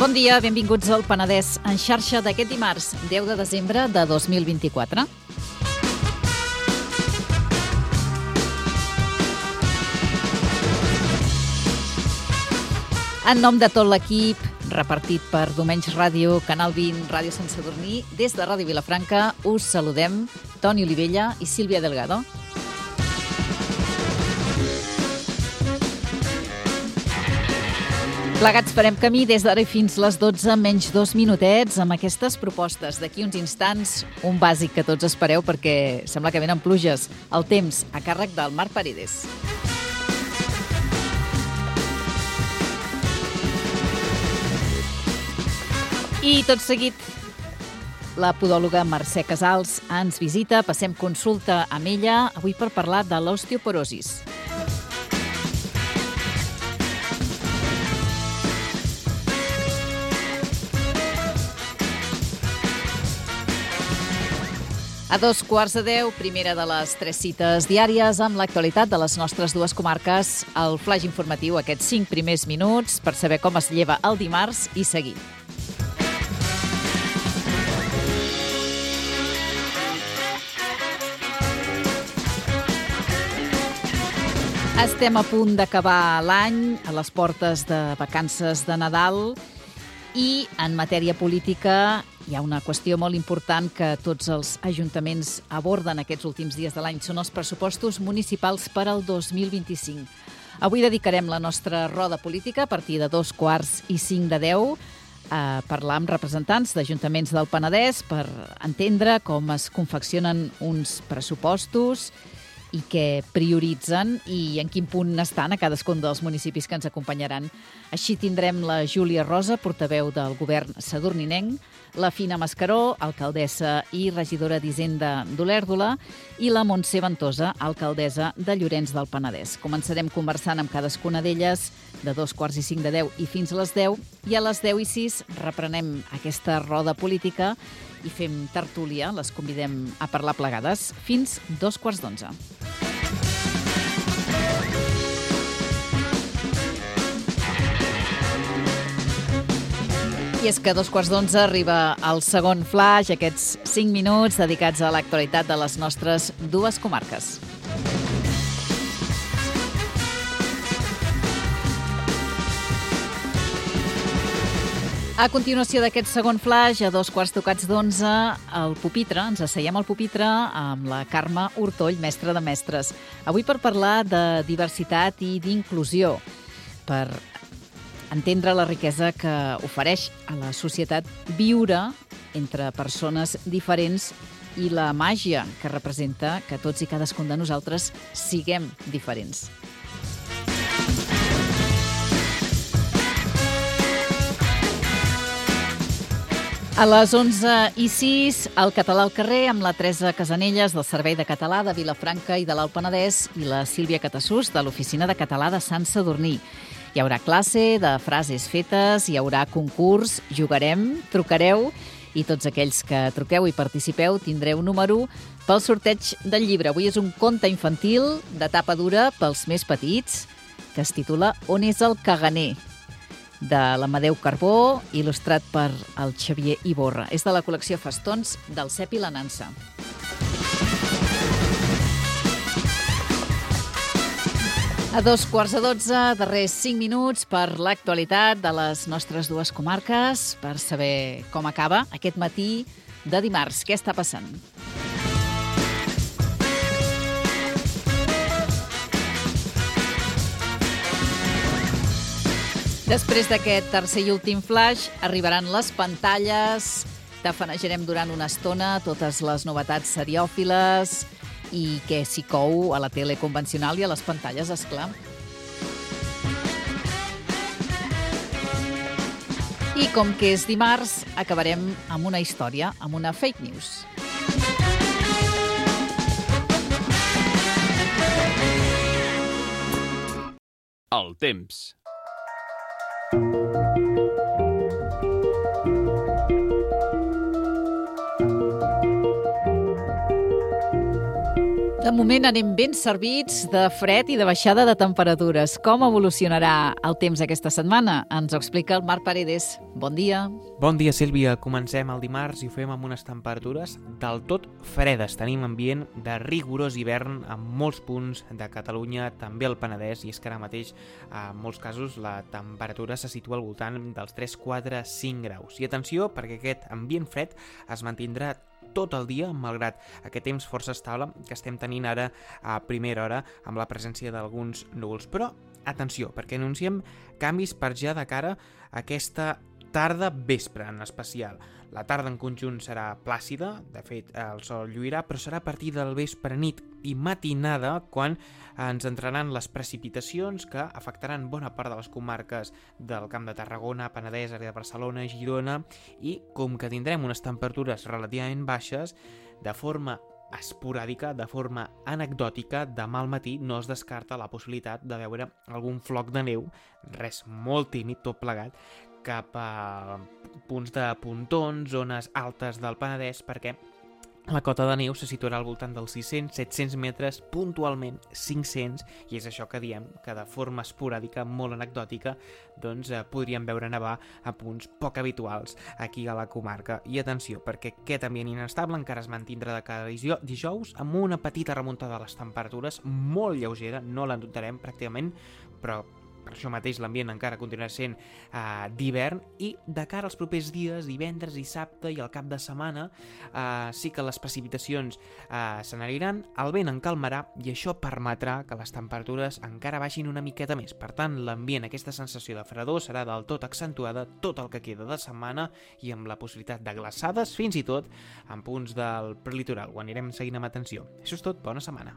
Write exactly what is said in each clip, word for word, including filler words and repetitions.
Bon dia, benvinguts al Penedès en xarxa d'aquest dimarts, deu de desembre de dos mil vint-i-quatre. En nom de tot l'equip, repartit per Domenys Ràdio, Canal vint, Ràdio Sant Sadurní, des de Ràdio Vilafranca, us saludem Toni Olivella i Sílvia Delgado. Plegats farem camí des d'ara fins les dotze menys dos minutets amb aquestes propostes. D'aquí uns instants, un bàsic que tots espereu perquè sembla que venen pluges. El temps, a càrrec del Marc Paredes. I tot seguit, la podòloga Mercè Casals ens visita. Passem consulta amb ella, avui per parlar de l'osteoporosis. A dos quarts de deu, primera de les tres cites diàries amb l'actualitat de les nostres dues comarques, el flaix informatiu, aquests cinc primers minuts per saber com es lleva el dimarts i seguir. Estem a punt d'acabar l'any, a les portes de vacances de Nadal, i en matèria política hi ha una qüestió molt important que tots els ajuntaments aborden aquests últims dies de l'any. Són els pressupostos municipals per al dos mil vint-i-cinc. Avui dedicarem la nostra roda política a partir de dos quarts i cinc de deu a parlar amb representants d'ajuntaments del Penedès per entendre com es confeccionen uns pressupostos i què prioritzen i en quin punt estan a cadascun dels municipis que ens acompanyaran. Així tindrem la Júlia Rosa, portaveu del govern sadurninenc, la Fina Mascaró, alcaldessa i regidora d'Hisenda d'Olèrdola, i la Montse Ventosa, alcaldessa de Llorenç del Penedès. Començarem conversant amb cadascuna d'elles de dos quarts i cinc de deu i fins a les deu, i a les deu i sis reprenem aquesta roda política i fem tertúlia, les convidem a parlar plegades, fins dos quarts d'onze. I és que a dos quarts d'onze arriba el segon flaix, aquests cinc minuts dedicats a l'actualitat de les nostres dues comarques. A continuació d'aquest segon flaix, a dos quarts tocats d'onze, al pupitre, ens asseiem al pupitre amb la Carme Hortoll, mestra de mestres. Avui per parlar de diversitat i d'inclusió, per entendre la riquesa que ofereix a la societat viure entre persones diferents i la màgia que representa que tots i cadascun de nosaltres siguem diferents. A les onze i sis, el Català al carrer amb la Teresa Casanelles del Servei de Català de Vilafranca i de l'Alt Penedès i la Sílvia Catassús de l'Oficina de Català de Sant Sadurní. Hi haurà classe de frases fetes, hi haurà concurs, jugarem, trucareu i tots aquells que truqueu i participeu tindreu número pel sorteig del llibre. Avui és un conte infantil de tapa dura pels més petits que es titula On és el caganer? De l'Amadeu Carbó, il·lustrat per el Xavier Iborra. És de la col·lecció Festons del Cep i la Nansa. A dos quarts de dotze, darrers cinc minuts per l'actualitat de les nostres dues comarques, per saber com acaba aquest matí de dimarts. Què està passant? Després d'aquest tercer i últim flash, arribaran les pantalles, tafanejarem durant una estona totes les novetats seriòfiles i què s'hi cou a la tele convencional i a les pantalles, esclar. I com que és dimarts, acabarem amb una història, amb una fake news. El temps. de moment anem ben servits de fred i de baixada de temperatures. Com evolucionarà el temps aquesta setmana? Ens ho explica el Marc Paredes. Bon dia. Bon dia, Sílvia. Comencem el dimarts i ho fem amb unes temperatures del tot fredes. Tenim ambient de rigorós hivern en molts punts de Catalunya, també al Penedès, i és que ara mateix, en molts casos, la temperatura se situa al voltant dels tres, quatre, cinc graus. I atenció, perquè aquest ambient fred es mantindrà tot el dia, malgrat aquest temps força estable que estem tenint ara a primera hora amb la presència d'alguns núvols. Però, atenció, perquè anunciem canvis per ja de cara a aquesta tarda vespre en especial. La tarda en conjunt serà plàcida, de fet el sol lluirà, però serà a partir del vespre, nit i matinada quan ens entraran les precipitacions que afectaran bona part de les comarques del Camp de Tarragona, Penedès, àrea de Barcelona, Girona, i com que tindrem unes temperatures relativament baixes, de forma esporàdica, de forma anecdòtica, demà al matí no es descarta la possibilitat de veure algun floc de neu, res molt tímid, tot plegat, cap a punts de pontons, zones altes del Penedès, perquè la cota de neu se situarà al voltant dels sis-cents a set-cents metres, puntualment cinc-cents, i és això que diem, que de forma esporàdica, molt anecdòtica, doncs eh, podríem veure nevar a punts poc habituals aquí a la comarca. I atenció, perquè aquest ambient inestable encara es mantindrà de cada dijous amb una petita remuntada de les temperatures, molt lleugera, no la notarem pràcticament, però per això mateix l'ambient encara continuarà sent eh, d'hivern, i de cara als propers dies, divendres i dissabte i al cap de setmana, eh, sí que les precipitacions eh, se n'aniran, el vent en calmarà i això permetrà que les temperatures encara baixin una miqueta més. Per tant, l'ambient, aquesta sensació de fredor serà del tot accentuada tot el que queda de setmana i amb la possibilitat de glaçades, fins i tot en punts del prelitoral. Ho anirem seguint amb atenció. Això és tot, bona setmana.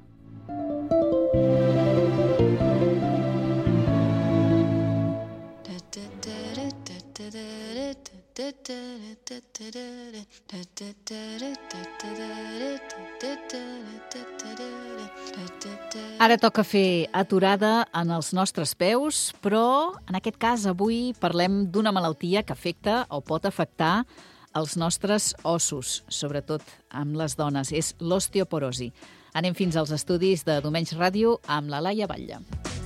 Ara toca fer aturada en els nostres peus, però en aquest cas avui parlem d'una malaltia que afecta o pot afectar els nostres ossos, sobretot amb les dones. És l'osteoporosi. Anem fins als estudis de Domenys Ràdio amb la Laia Batlle.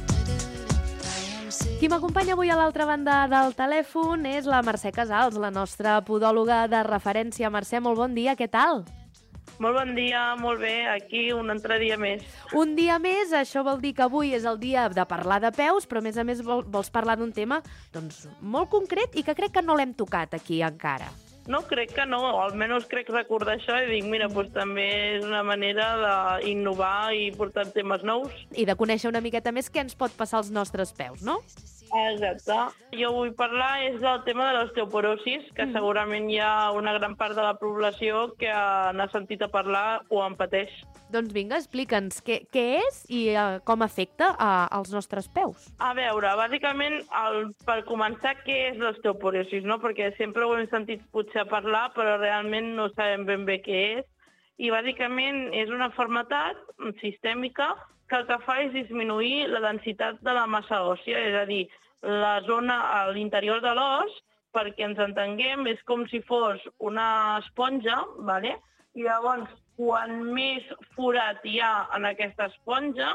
Qui m'acompanya avui a l'altra banda del telèfon és la Mercè Casals, la nostra podòloga de referència. Mercè, molt bon dia, què tal? Molt bon dia, molt bé, aquí un altre dia més. Un dia més, això vol dir que avui és el dia de parlar de peus, però a més a més vol, vols parlar d'un tema doncs, molt concret i que crec que no l'hem tocat aquí encara. No, crec que no, o almenys crec recordar això i dic, mira, doncs també és una manera d'innovar i portar temes nous. I de conèixer una miqueta més què ens pot passar als nostres peus, no? Exacte. Jo vull parlar és del tema de l'osteoporosis, que mm. segurament hi ha una gran part de la població que n'ha sentit a parlar o en pateix. Doncs vinga, explica'ns què, què és i uh, com afecta uh, als nostres peus. A veure, bàsicament, el, per començar, què és l'osteoporosis, no? Perquè sempre ho hem sentit potser a parlar, però realment no sabem ben bé què és. I bàsicament és una malaltia sistèmica que el que fa és disminuir la densitat de la massa òssia, és a dir, la zona a l'interior de l'os, perquè ens entenguem, és com si fos una esponja, ¿vale? I llavors, quan més forat hi ha en aquesta esponja,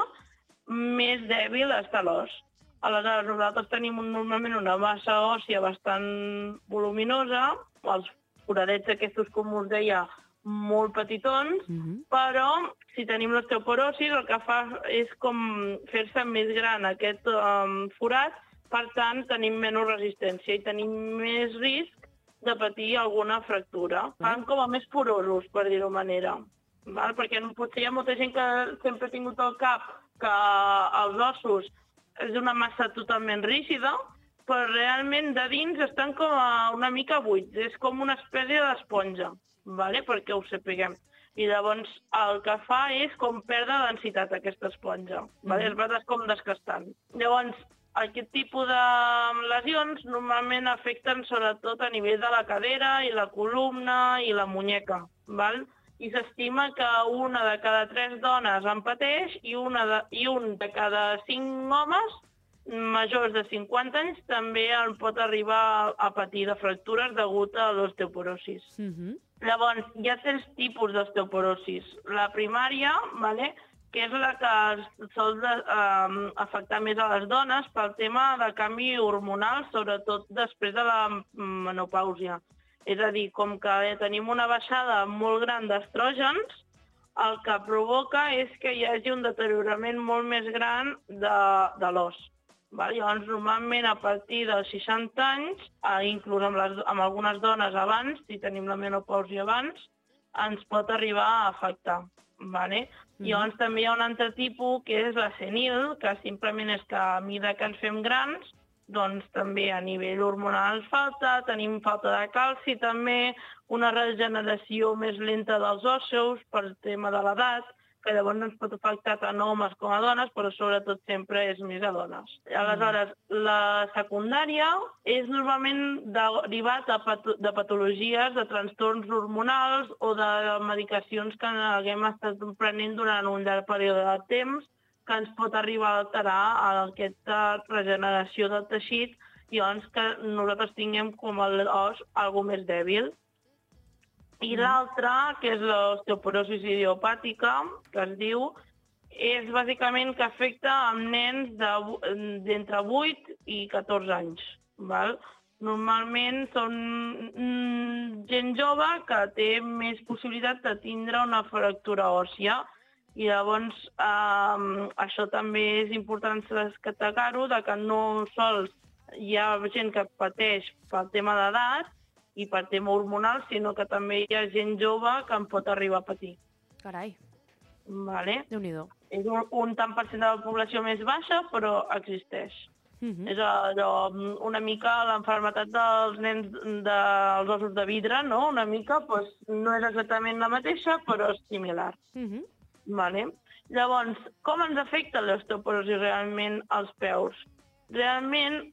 més dèbil està l'os. Aleshores, nosaltres tenim normalment una massa òssia bastant voluminosa, els foradets aquests, com us deia, molt petitons, mm-hmm. però si tenim l'osteoporosi el que fa és com fer-se més gran aquest um, forat, per tant tenim menys resistència i tenim més risc de patir alguna fractura. Fan com a més porosos, per dir-ho manera. Val? Perquè potser hi ha molta gent que sempre ha tingut al cap que els ossos és una massa totalment rígida, però realment de dins estan com una mica buits, és com una espècie d'esponja. Vale? Perquè ho sapiguem. I llavors el que fa és com perdre densitat aquesta esponja. Vale? Mm-hmm. És com desgastant. Llavors, aquest tipus de lesions normalment afecten sobretot a nivell de la cadera i la columna i la muñeca. Val? I s'estima que una de cada tres dones en pateix i, una de, i un de cada cinc homes majors de cinquanta anys també el pot arribar a patir de fractures degut a l'osteoporosis. Mm-hmm. Llavors, hi ha tres tipus d'osteoporosis. La primària, vale, que és la que sol de, eh, afectar més a les dones pel tema de canvi hormonal, sobretot després de la menopàusia. És a dir, com que tenim una baixada molt gran d'estrògens, el que provoca és que hi hagi un deteriorament molt més gran de, de l'os. Llavors, normalment, a partir dels seixanta anys, inclús amb, les, amb algunes dones abans, si tenim la menopàusia abans, ens pot arribar a afectar. Vale? Mm-hmm. Llavors també hi ha un altre tipus, que és la senil, que simplement és que a mesura que ens fem grans, doncs també a nivell hormonal falta, tenim falta de calci també, una regeneració més lenta dels ossos per tema de l'edat, que llavors no ens pot afectar tant a homes com a dones, però sobretot sempre és més a dones. Aleshores, la secundària és normalment derivat de patologies, de trastorns hormonals o de medicacions que haguem estat prenent durant un llarg període de temps que ens pot arribar a alterar aquesta regeneració del teixit i llavors que nosaltres tinguem com l'os algo més dèbil. I l'altra, que és l'osteoporosi idiopàtica, que es diu, és bàsicament que afecta amb nens d'entre vuit i catorze anys. Val? Normalment són gent jove que té més possibilitat de tindre una fractura òssia i llavors eh, això també és important destacar-ho, que no sols hi ha gent que pateix pel tema d'edat, i per tema hormonal, sinó que també hi ha gent jove que en pot arribar a patir. Carai. Vale? Déu-n'hi-do. És un, un tant per cent de la població més baixa, però existeix. Uh-huh. És allò, una mica l'enfermetat dels nens dels ossos de vidre, no? Una mica, doncs, no és exactament la mateixa, però és similar. Uh-huh. Vale? Llavors, com ens afecta l'osteoporosi realment als peus? Realment,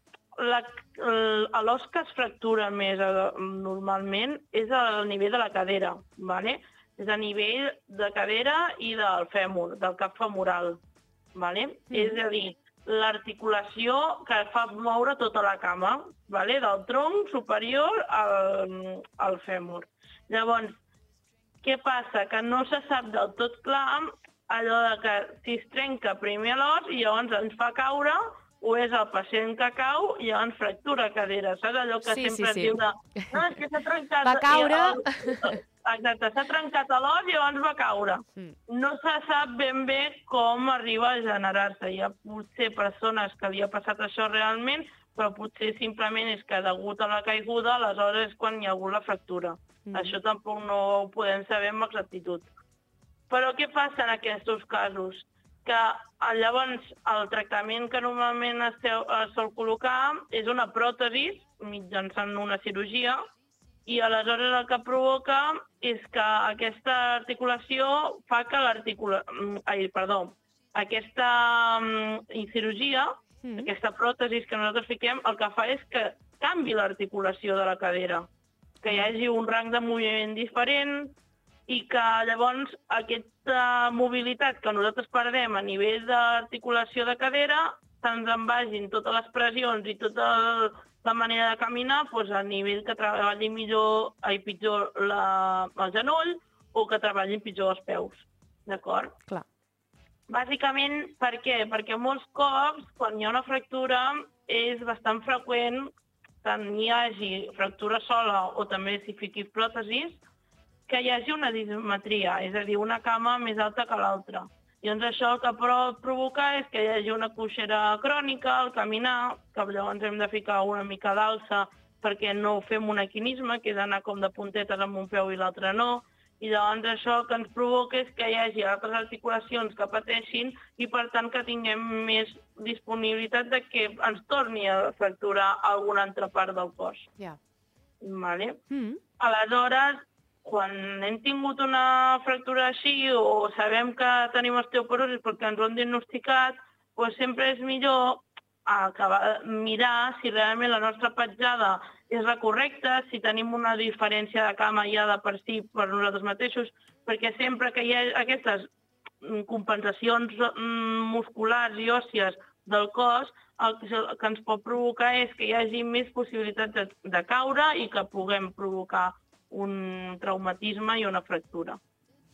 l'os que es fractura més normalment és al nivell de la cadera, ¿vale? És a nivell de cadera i del fèmur, del cap femoral. ¿Vale? Mm. És a dir, l'articulació que fa moure tota la cama, ¿vale? Del tronc superior al, al fèmur. Llavors, què passa? Que no se sap del tot clar allò de que si es trenca primer l'os i llavors ens fa caure, o és el pacient que cau i llavors fractura cadera. Saps allò que sí, sempre sí, es diu sí. de... No, és que s'ha trencat... Va caure... El... Exacte, s'ha trencat l'os i llavors va caure. Mm. No se sap ben bé com arriba a generar-se. Hi ha potser persones que li ha passat això realment, però potser simplement és que degut a la caiguda, aleshores és quan hi ha hagut la fractura. Mm. Això tampoc no ho podem saber amb exactitud. Però què passa en aquests casos? Que llavors el tractament que normalment es, es sol col·locar és una pròtesi mitjançant una cirurgia i aleshores el que provoca és que aquesta articulació fa que l'articulació... Ai, perdó, aquesta um, cirurgia, mm. aquesta pròtesi que nosaltres fiquem, el que fa és que canvi l'articulació de la cadera, que hi hagi un rang de moviment diferent i que llavors aquesta mobilitat que nosaltres perdem a nivell d'articulació de cadera se'ns en vagin totes les pressions i tota la manera de caminar doncs a nivell que treballi millor, ai, pitjor la, el genoll o que treballin pitjor els peus. D'acord? Clar. Bàsicament, per què? Perquè molts cops, quan hi ha una fractura, és bastant freqüent que hi hagi fractura sola o també si fiquis pròtesis, que hi hagi una dismetria, és a dir, una cama més alta que l'altra. I doncs això el que pot provocar és que hi hagi una coixera crònica al caminar, que llavors hem de ficar una mica d'alça perquè no fem un equinisme, que és anar com de puntetes amb un peu i l'altre no, i llavors això el que ens provoca és que hi hagi altres articulacions que pateixin i per tant que tinguem més disponibilitat de que ens torni a fracturar alguna altra part del cos. Ja. Vale? Mm. Aleshores, quan hem tingut una fractura així o sabem que tenim osteoporosi perquè ens ho han diagnosticat, doncs sempre és millor acabar, mirar si realment la nostra petjada és la correcta, si tenim una diferència de cama ja de per si per nosaltres mateixos, perquè sempre que hi ha aquestes compensacions musculars i òssies del cos, el que ens pot provocar és que hi hagi més possibilitat de, de caure i que puguem provocar un traumatisme i una fractura.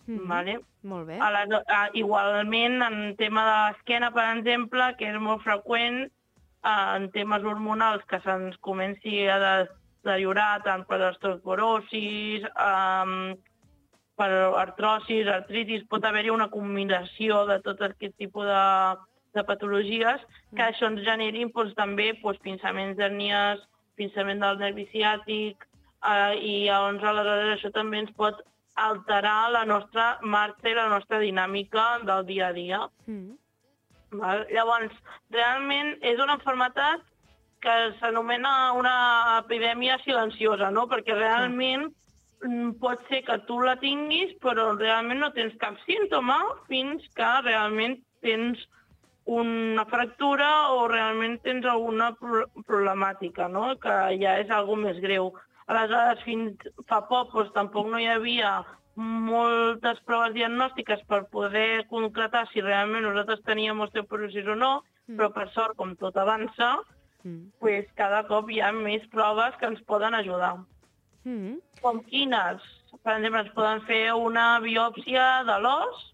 Mm. Vale? Molt bé. Aleshores, uh, igualment, en tema de l'esquena, per exemple, que és molt freqüent, uh, en temes hormonals, que se'ns comenci a deteriorar tant per osteoporosis, um, per artrosis, artritis, pot haver-hi una combinació de tot aquest tipus de, de patologies que mm. això ens generin doncs, també doncs, pinçaments d'hernies, pinçament del nervi ciàtic, uh, i llavors aleshores això també ens pot alterar la nostra marxa i la nostra dinàmica del dia a dia. Mm. Val? Llavors, realment és una malaltia que s'anomena una epidèmia silenciosa, no? Perquè realment mm. pot ser que tu la tinguis, però realment no tens cap símptoma fins que realment tens una fractura o realment tens alguna problemàtica, no? Que ja és algo més greu. Aleshores, fins fa poc doncs, tampoc no hi havia moltes proves diagnòstiques per poder concretar si realment nosaltres teníem osteoporosis o no, mm. però per sort, com tot avança, mm. pues, cada cop hi ha més proves que ens poden ajudar. Mm. Com quines? Per exemple, ens poden fer una biòpsia de l'os,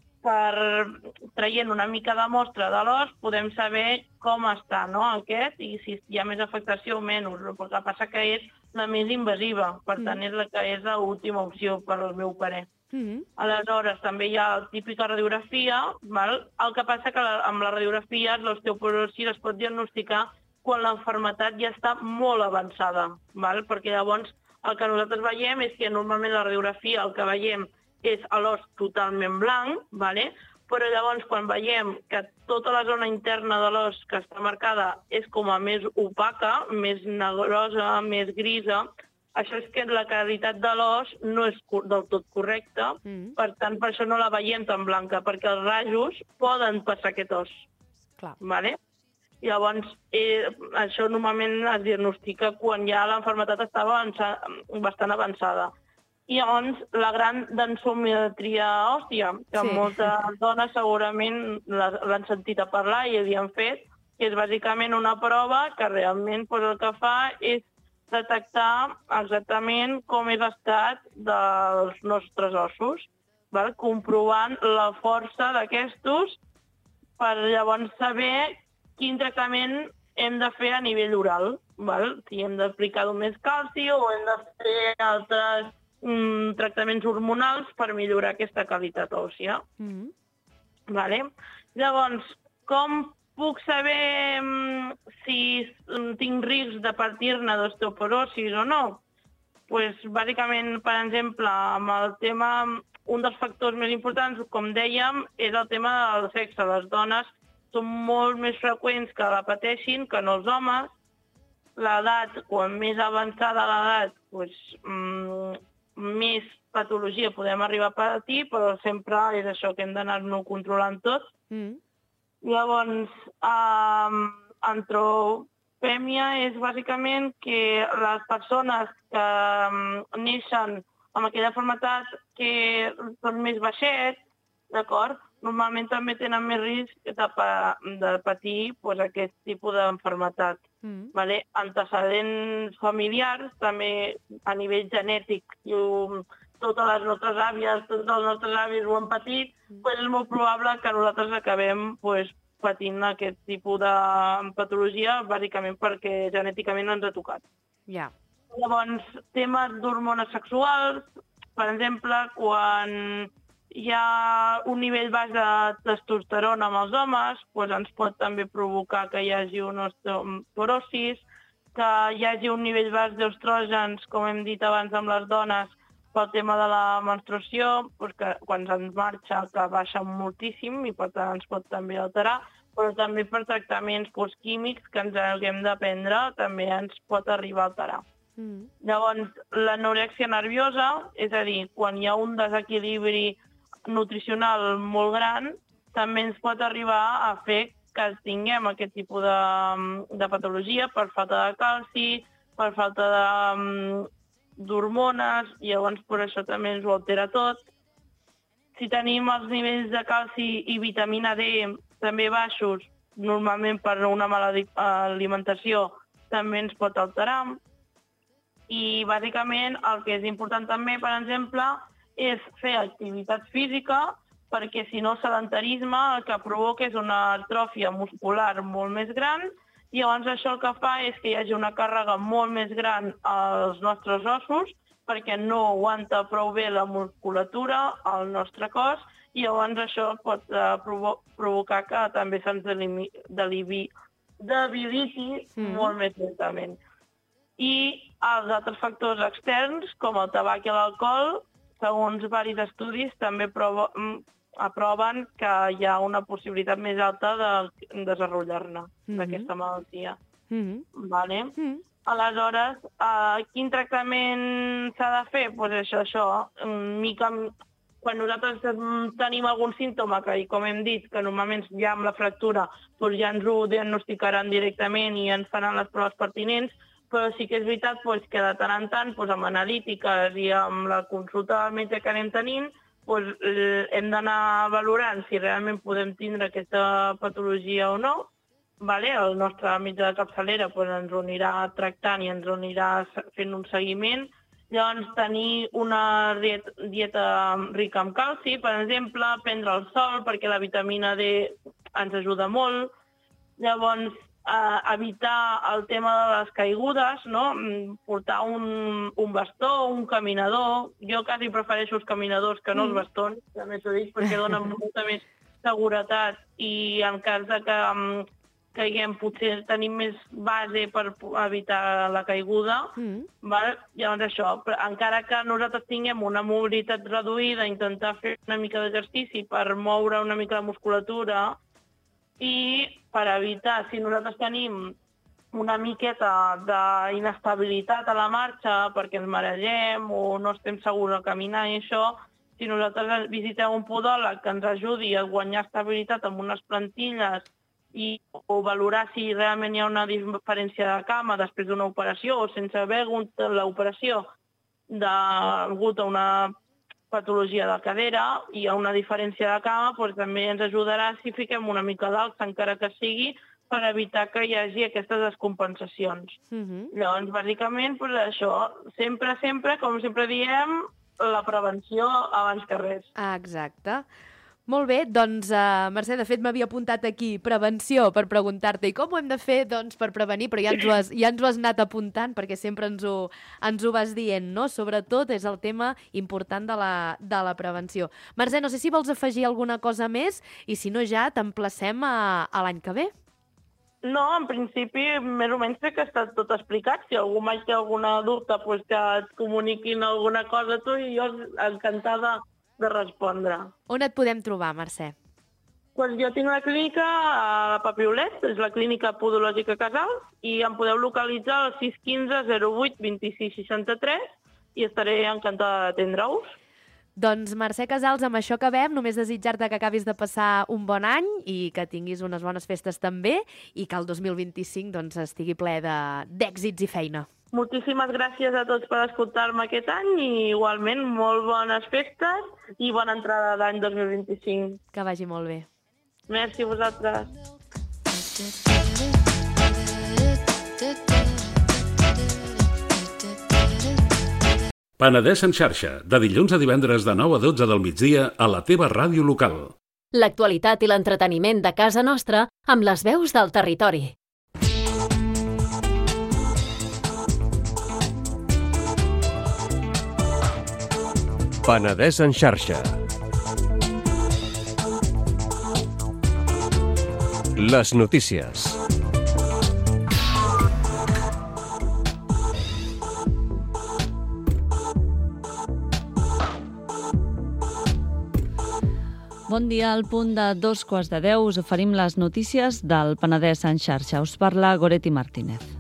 per traient una mica de mostra de l'os podem saber com està, no, aquest, i si hi ha més afectació o menys. El que passa que és la més invasiva, per tant, és la que és l'última opció, per al meu parer. Mm-hmm. Aleshores, també hi ha la típica radiografia, val? El que passa que amb la radiografia l'osteoporosi es pot diagnosticar quan l'enfermetat ja està molt avançada, val? Perquè llavors el que nosaltres veiem és que normalment la radiografia el que veiem és l'os totalment blanc, vale? Però llavors quan veiem que tota la zona interna de l'os que està marcada és com a més opaca, més negrosa, més grisa, això és que la qualitat de l'os no és del tot correcta, mm. per tant, per això no la veiem tan blanca, perquè els rajos poden passar aquest os. Clar. Vale? I llavors, eh, això normalment es diagnostica quan ja l'enfermetat estava avançada, bastant avançada. I llavors la gran densometria òssia, que sí. Moltes dones segurament l'han sentit a parlar i havien fet, que és bàsicament una prova que realment pues, el que fa és detectar exactament com és l'estat dels nostres ossos, val? Comprovant la força d'aquestos per llavors saber quin tractament hem de fer a nivell oral. Val? Si hem d'aplicar més calci o hem de fer altres Mm, tractaments hormonals per millorar aquesta qualitat òssia. Mm. Vale? Llavors, com puc saber mm, si mm, tinc risc de patir-ne d'osteoporosis o no? Pues, bàsicament, per exemple, amb el tema, un dels factors més importants, com dèiem, és el tema del sexe. Les dones són molt més freqüents que la pateixin que no els homes. L'edat, quan més avançada l'edat, pues, mm, més patologia podem arribar a patir, però sempre és això que hem d'anar-nos controlant tot. Mm. Llavors, um, antropèmia és bàsicament que les persones que um, neixen amb aquella malaltia que són més baixets, d'acord? Normalment també tenen més risc de, pa de patir pues, aquest tipus d'enfermetat. Mm. Vale? Antecedents familiars, també a nivell genètic, i totes les nostres àvies, tots els nostres avis ho han patit, mm. pues és molt probable que nosaltres acabem pues, patint aquest tipus de patologia, bàsicament perquè genèticament no ens ha tocat. Yeah. Llavors, temes d'hormones sexuals, per exemple, quan hi ha un nivell baix de testosterona amb els homes, doncs ens pot també provocar que hi hagi una osteoporosis, que hi hagi un nivell baix d'estrògens, com hem dit abans amb les dones, pel tema de la menstruació, doncs que quan ens marxa que baixa moltíssim i per tant ens pot també alterar, però també per tractaments doncs, químics que ens haguem de prendre també ens pot arribar a alterar. Mm. Llavors, l'anorèxia nerviosa, és a dir, quan hi ha un desequilibri nutricional molt gran, també ens pot arribar a fer que tinguem aquest tipus de, de patologia per falta de calci, per falta d'hormones, i llavors per això també ens ho altera tot. Si tenim els nivells de calci i vitamina D també baixos, normalment per una mala alimentació, també ens pot alterar. I bàsicament el que és important també, per exemple, és fer activitat física, perquè si no el sedentarisme el que provoca és una atròfia muscular molt més gran, i llavors això el que fa és que hi hagi una càrrega molt més gran als nostres ossos, perquè no aguanta prou bé la musculatura al nostre cos, i llavors això pot uh, provo provocar que també se'ns debiliti mm. molt més lentament. I els altres factors externs, com el tabac i l'alcohol, segons diversos estudis, també provo aproven que hi ha una possibilitat més alta de desenvolupar-ne mm-hmm. d'aquesta malaltia. Mm-hmm. Vale? Mm-hmm. Aleshores, uh, quin tractament s'ha de fer? Pues això, això, mica, quan nosaltres tenim algun símptoma, que, com hem dit, que normalment ja amb la fractura pues ja ens ho diagnosticaran directament i ens faran les proves pertinents, però sí que és veritat pues, que de tant en tant, pues, amb analítiques i amb la consulta del metge que anem tenint, pues, eh, hem d'anar valorant si realment podem tindre aquesta patologia o no. Vale? El nostre metge de capçalera pues, ens ho anirà tractant i ens ho anirà fent un seguiment. Llavors, tenir una dieta rica en calci, per exemple, prendre el sol perquè la vitamina D ens ajuda molt. Llavors, eh, evitar el tema de les caigudes, no? Portar un, un bastó, un caminador. Jo quasi prefereixo els caminadors que no els bastons, també t'ho dic, perquè donen molta més seguretat i en cas de que um, caiguem potser tenim més base per evitar la caiguda. Mm. Val? Llavors això, encara que nosaltres tinguem una mobilitat reduïda, intentar fer una mica d'exercici per moure una mica la musculatura i per evitar, si nosaltres tenim una miqueta d'inestabilitat a la marxa perquè ens maregem o no estem segurs de caminar i això, si nosaltres visitem un podòleg que ens ajudi a guanyar estabilitat amb unes plantilles i o valorar si realment hi ha una diferència de cama després d'una operació o sense haver hagut l'operació degut a una patologia de cadera i hi ha una diferència de cama, doncs també ens ajudarà si fiquem una mica d'alça, encara que sigui, per evitar que hi hagi aquestes descompensacions. Mm-hmm. Llavors, bàsicament, doncs això, sempre, sempre, com sempre diem, la prevenció abans que res. Ah, exacte. Molt bé, doncs, uh, Mercè, de fet m'havia apuntat aquí prevenció per preguntar-te i com ho hem de fer doncs, per prevenir, però ja ens, ho has, ja ens ho has anat apuntant perquè sempre ens ho, ens ho vas dient, no? Sobretot és el tema important de la, de la prevenció. Mercè, no sé si vols afegir alguna cosa més i si no ja t'emplacem a, a l'any que ve. No, en principi, més o menys crec que ha estat tot explicat. Si algú mai té alguna dubte, doncs que et comuniquin alguna cosa a tu i jo encantada de respondre. On et podem trobar, Mercè? Pues jo tinc una clínica a Papiolet, és la clínica podològica Casals, i em podeu localitzar al sis un cinc zero vuit dos sis sis tres i estaré encantada d'atendre-us. Doncs, Mercè Casals, amb això acabem. Només desitjar-te que acabis de passar un bon any i que tinguis unes bones festes també i que el dos mil vint-i-cinc doncs, estigui ple d'èxits i feina. Moltíssimes gràcies a tots per escoltar-me aquest any i igualment molt bones festes i bona entrada d'any dos mil vint-i-cinc. Que vagi molt bé. Merci a vosaltres. Penedès en xarxa, de dilluns a divendres de nou a dotze del migdia a la teva ràdio local. L'actualitat i l'entreteniment de casa nostra amb les veus del territori. Penedès en xarxa. Les notícies. Bon dia, al punt de dos quarts de deu us oferim les notícies del Penedès en xarxa. Us parla Goretti Martínez.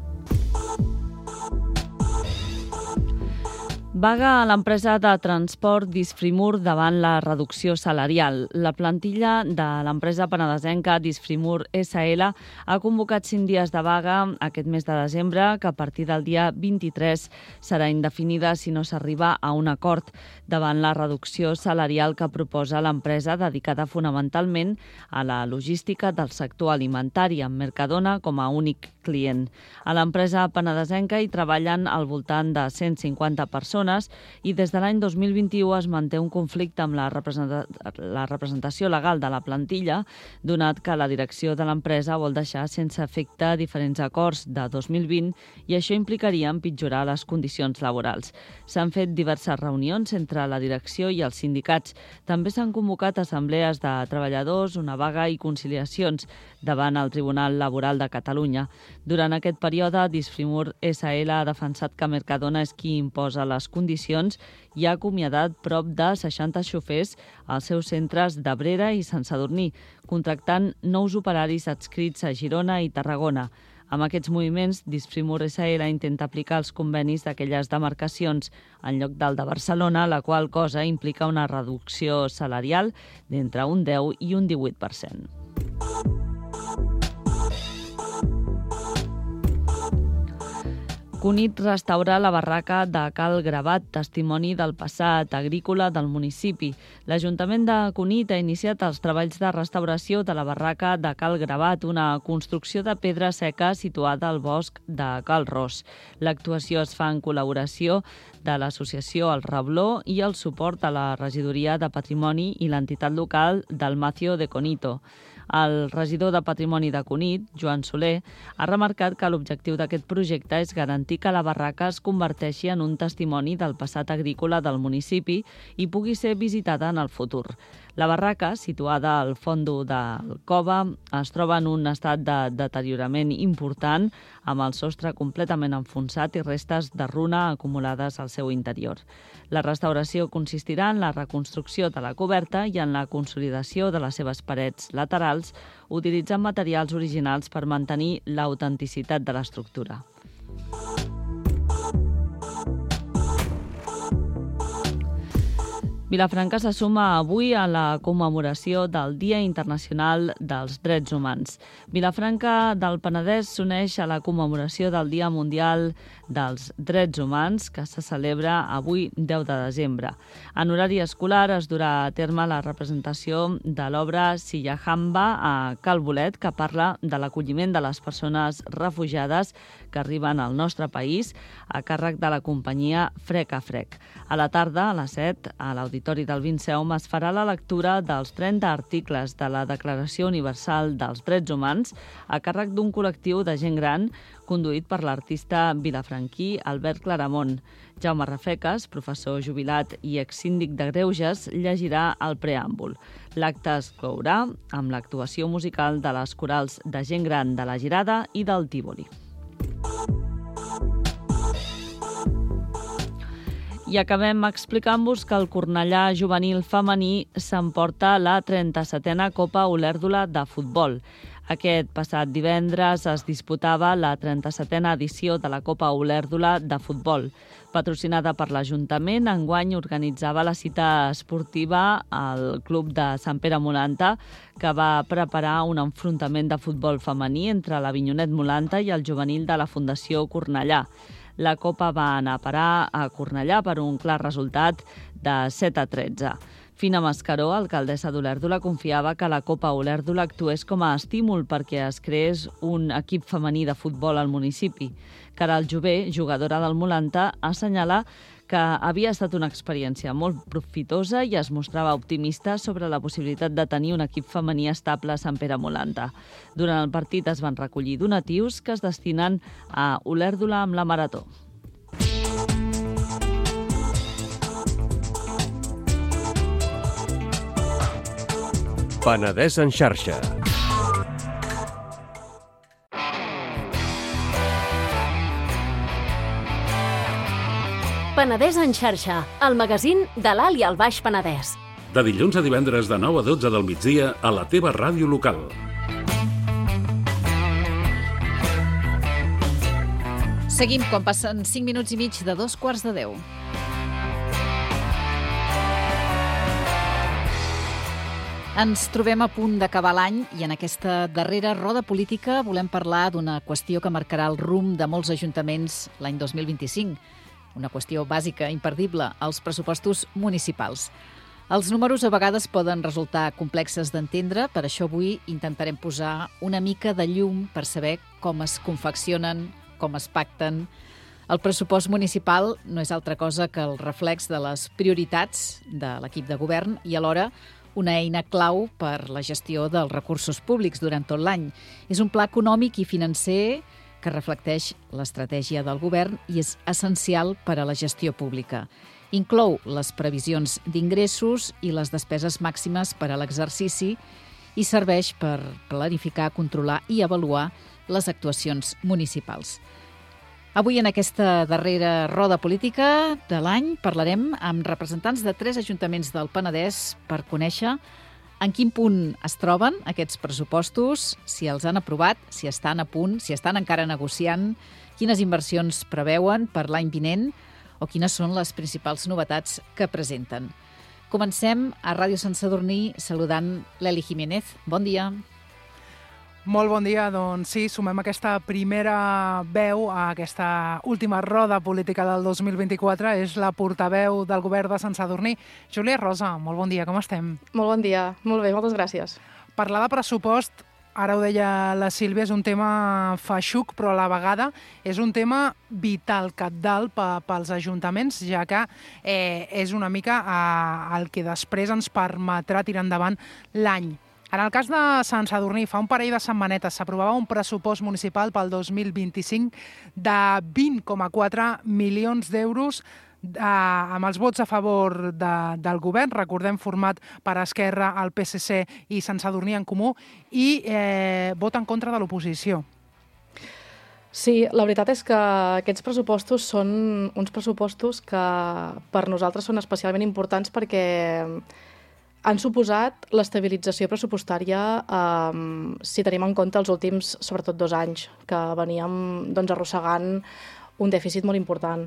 Vaga a l'empresa de transport Disfrimur davant la reducció salarial. La plantilla de l'empresa penedesenca Disfrimur essa ele ha convocat cinc dies de vaga aquest mes de desembre, que a partir del dia vint-i-tres serà indefinida si no s'arriba a un acord davant la reducció salarial que proposa l'empresa dedicada fonamentalment a la logística del sector alimentari, amb Mercadona com a únic client. A l'empresa penedesenca hi treballen al voltant de cent cinquanta persones i des de l'any dos mil vint-i-u es manté un conflicte amb la, representa la representació legal de la plantilla, donat que la direcció de l'empresa vol deixar sense efecte diferents acords de dos mil vint i això implicaria empitjorar les condicions laborals. S'han fet diverses reunions entre la direcció i els sindicats. També s'han convocat assemblees de treballadors, una vaga i conciliacions davant el Tribunal Laboral de Catalunya. Durant aquest període, Disfrimur essa ele ha defensat que Mercadona és qui imposa les condicions i ha acomiadat prop de seixanta xofers als seus centres d'Abrera i Sant Sadurní, contractant nous operaris adscrits a Girona i Tarragona. Amb aquests moviments, Disfrimur essa ele intenta aplicar els convenis d'aquelles demarcacions en lloc del de Barcelona, la qual cosa implica una reducció salarial d'entre un deu i un divuit per cent. Cunit restaura la barraca de Cal Gravat, testimoni del passat agrícola del municipi. L'Ajuntament de Cunit ha iniciat els treballs de restauració de la barraca de Cal Gravat, una construcció de pedra seca situada al bosc de Cal Ros. L'actuació es fa en col·laboració de l'associació El Rebló i el suport a la regidoria de Patrimoni i l'entitat local del Macio de Conito. El regidor de Patrimoni de Cunit, Joan Soler, ha remarcat que l'objectiu d'aquest projecte és garantir que la barraca es converteixi en un testimoni del passat agrícola del municipi i pugui ser visitada en el futur. La barraca, situada al fondo del cova, es troba en un estat de deteriorament important, amb el sostre completament enfonsat i restes de runa acumulades al seu interior. La restauració consistirà en la reconstrucció de la coberta i en la consolidació de les seves parets laterals, utilitzant materials originals per mantenir l'autenticitat de l'estructura. Vilafranca se suma avui a la commemoració del Dia Internacional dels Drets Humans. Vilafranca del Penedès s'uneix a la commemoració del Dia Mundial dels Drets Humans, que se celebra avui, deu de desembre. En horari escolar es durà a terme la representació de l'obra Sillahamba a Cal Bolet, que parla de l'acolliment de les persones refugiades que arriben al nostre país, a càrrec de la companyia Frec a Frec. A la tarda, a les set, a l'Auditori del Vinceom, es farà la lectura dels trenta articles de la Declaració Universal dels Drets Humans a càrrec d'un col·lectiu de gent gran conduït per l'artista vilafranquí Albert Claramont. Jaume Rafeques, professor jubilat i exsíndic de Greuges, llegirà el preàmbul. L'acte es clourà amb l'actuació musical de les corals de gent gran de la Girada i del Tívoli. I acabem explicant-vos que el Cornellà juvenil femení s'emporta la trenta-setena Copa Olèrdola de futbol. Aquest passat divendres es disputava la trenta-setena edició de la Copa Olèrdola de futbol. Patrocinada per l'Ajuntament, enguany organitzava la cita esportiva al Club de Sant Pere Molanta, que va preparar un enfrontament de futbol femení entre l'Avinyonet Molanta i el juvenil de la Fundació Cornellà. La Copa va anar a parar a Cornellà per un clar resultat de set a tretze. Fina Mascaró, alcaldessa d'Olèrdola, confiava que la Copa Olèrdola actués com a estímul perquè es creés un equip femení de futbol al municipi. Caral Jové, jugadora del Molanta, assenyala que havia estat una experiència molt profitosa i es mostrava optimista sobre la possibilitat de tenir un equip femení estable a Sant Pere Molanta. Durant el partit es van recollir donatius que es destinen a Olèrdola amb la Marató. Penedès en xarxa. Penedès en xarxa, el magazín de l'Alt i el Baix Penedès. De dilluns a divendres de nou a dotze del migdia a la teva ràdio local. Seguim quan passen cinc minuts i mig de dos quarts de deu. Ens trobem a punt d'acabar l'any i en aquesta darrera roda política volem parlar d'una qüestió que marcarà el rumb de molts ajuntaments l'any dos mil vint-i-cinc. Una qüestió bàsica, imperdible, els pressupostos municipals. Els números a vegades poden resultar complexes d'entendre, per això avui intentarem posar una mica de llum per saber com es confeccionen, com es pacten. El pressupost municipal no és altra cosa que el reflex de les prioritats de l'equip de govern i alhora una eina clau per la gestió dels recursos públics durant tot l'any. És un pla econòmic i financer que reflecteix l'estratègia del govern i és essencial per a la gestió pública. Inclou les previsions d'ingressos i les despeses màximes per a l'exercici i serveix per planificar, controlar i avaluar les actuacions municipals. Avui, en aquesta darrera roda política de l'any, parlarem amb representants de tres ajuntaments del Penedès per conèixer en quin punt es troben aquests pressupostos, si els han aprovat, si estan a punt, si estan encara negociant, quines inversions preveuen per l'any vinent o quines són les principals novetats que presenten. Comencem a Ràdio Sant Sadurní saludant l'Eli Jiménez. Bon dia. Molt bon dia. Doncs sí, sumem aquesta primera veu a aquesta última roda política del dos mil vint-i-quatre. És la portaveu del govern de Sant Sadurní. Júlia Rosa, molt bon dia, com estem? Molt bon dia, molt bé, moltes gràcies. Parlar de pressupost, ara ho deia la Sílvia, és un tema feixuc, però a la vegada és un tema vital, cabdal pels ajuntaments, ja que eh, és una mica eh, el que després ens permetrà tirar endavant l'any. En el cas de Sant Sadurní, fa un parell de setmanetes s'aprovava un pressupost municipal pel dos mil vint-i-cinc de vint coma quatre milions d'euros eh, amb els vots a favor de, del govern, recordem, format per Esquerra, el P S C i Sant Sadurní en Comú, i eh, vot en contra de l'oposició. Sí, la veritat és que aquests pressupostos són uns pressupostos que per nosaltres són especialment importants perquè han suposat l'estabilització pressupostària eh, si tenim en compte els últims, sobretot, dos anys, que veníem doncs, arrossegant un dèficit molt important.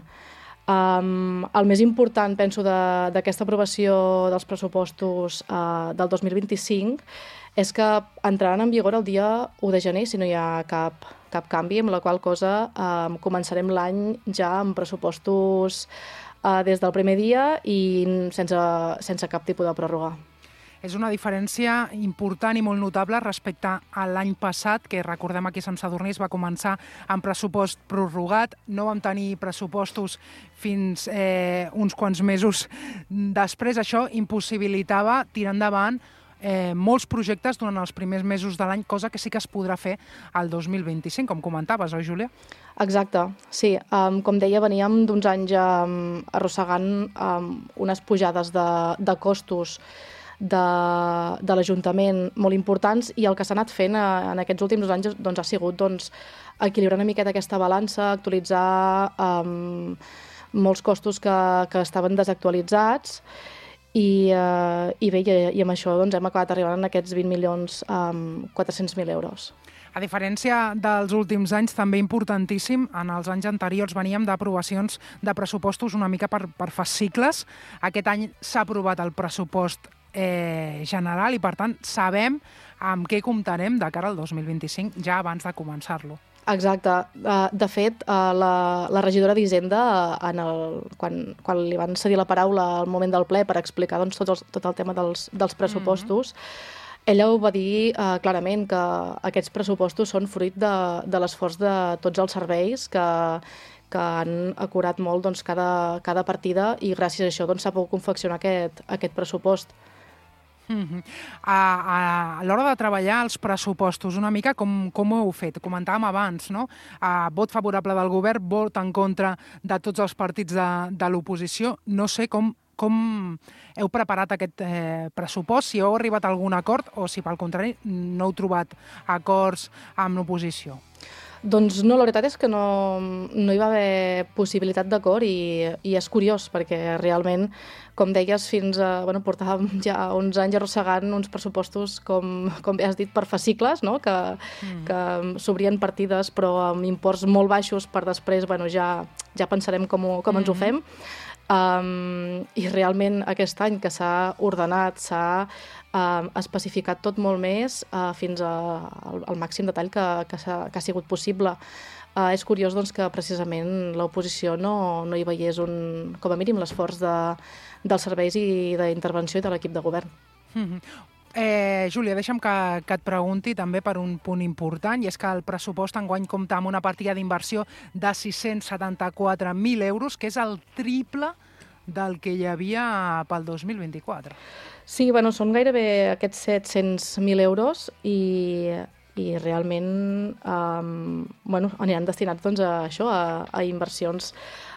Um, el més important, penso, d'aquesta aprovació dels pressupostos uh, del dos mil vint-i-cinc és que entraran en vigor el dia u de gener si no hi ha cap, cap canvi, amb la qual cosa um, començarem l'any ja amb pressupostos uh, des del primer dia i sense, sense cap tipus de pròrroga. És una diferència important i molt notable respecte a l'any passat, que recordem aquí a Sant Sadurní es va començar amb pressupost prorrogat, no vam tenir pressupostos fins eh, uns quants mesos després. Això impossibilitava tirar endavant eh, molts projectes durant els primers mesos de l'any, cosa que sí que es podrà fer al dos mil vint-i-cinc, com comentaves, oi, Júlia? Exacte, sí. Um, com deia, veníem d'uns anys um, arrossegant um, unes pujades de, de costos de, de l'Ajuntament molt importants i el que s'ha anat fent en aquests últims dos anys doncs, ha sigut doncs, equilibrar una miqueta aquesta balança, actualitzar um, molts costos que, que estaven desactualitzats i, uh, i bé, i, i amb això doncs, hem acabat arribant a aquests vint milions quatre-cents mil euros. A diferència dels últims anys, també importantíssim, en els anys anteriors veníem d'aprovacions de pressupostos una mica per, per fascicles. Aquest any s'ha aprovat el pressupost eh, general i, per tant, sabem amb què comptarem de cara al dos mil vint-i-cinc, ja abans de començar-lo. Exacte. De fet, la, la regidora d'Hisenda, en el, quan, quan li van cedir la paraula al moment del ple per explicar doncs, tot, els, tot el tema dels, dels pressupostos, mm-hmm. ella ho va dir eh, clarament, que aquests pressupostos són fruit de, de l'esforç de tots els serveis que, que han acurat molt doncs, cada, cada partida i gràcies a això doncs, s'ha pogut confeccionar aquest, aquest pressupost. Mm-hmm. A, a, a l'hora de treballar els pressupostos, una mica com, com ho heu fet? Comentàvem abans, no? A, vot favorable del govern, vot en contra de tots els partits de, de l'oposició. No sé com, com heu preparat aquest eh, pressupost, si heu arribat a algun acord o si, pel contrari, no heu trobat acords amb l'oposició. Doncs no, la veritat és que no, no hi va haver possibilitat d'acord i, i és curiós perquè realment, com deies, fins a, bueno, portàvem ja uns anys arrossegant uns pressupostos, com, com bé has dit, per fascicles, no? que, mm. que s'obrien partides però amb imports molt baixos per després, bueno, ja, ja pensarem com, ho, com mm-hmm. ens ho fem. Um, I realment aquest any que s'ha ordenat, s'ha uh, especificat tot molt més uh, fins a, al, al màxim detall que, que, ha, que ha sigut possible. Uh, és curiós doncs, que precisament l'oposició no, no hi veiés un, com a mínim l'esforç de, dels serveis i d'intervenció i de l'equip de govern. Mm-hmm. Eh, Júlia, deixa'm que, que et pregunti també per un punt important, i és que el pressupost enguany compta amb una partida d'inversió de sis-cents setanta-quatre mil euros, que és el triple del que hi havia pel dos mil vint-i-quatre. Sí, bueno, són gairebé aquests set-cents mil euros i, i realment um, bueno, aniran destinats doncs, a això, a, a inversions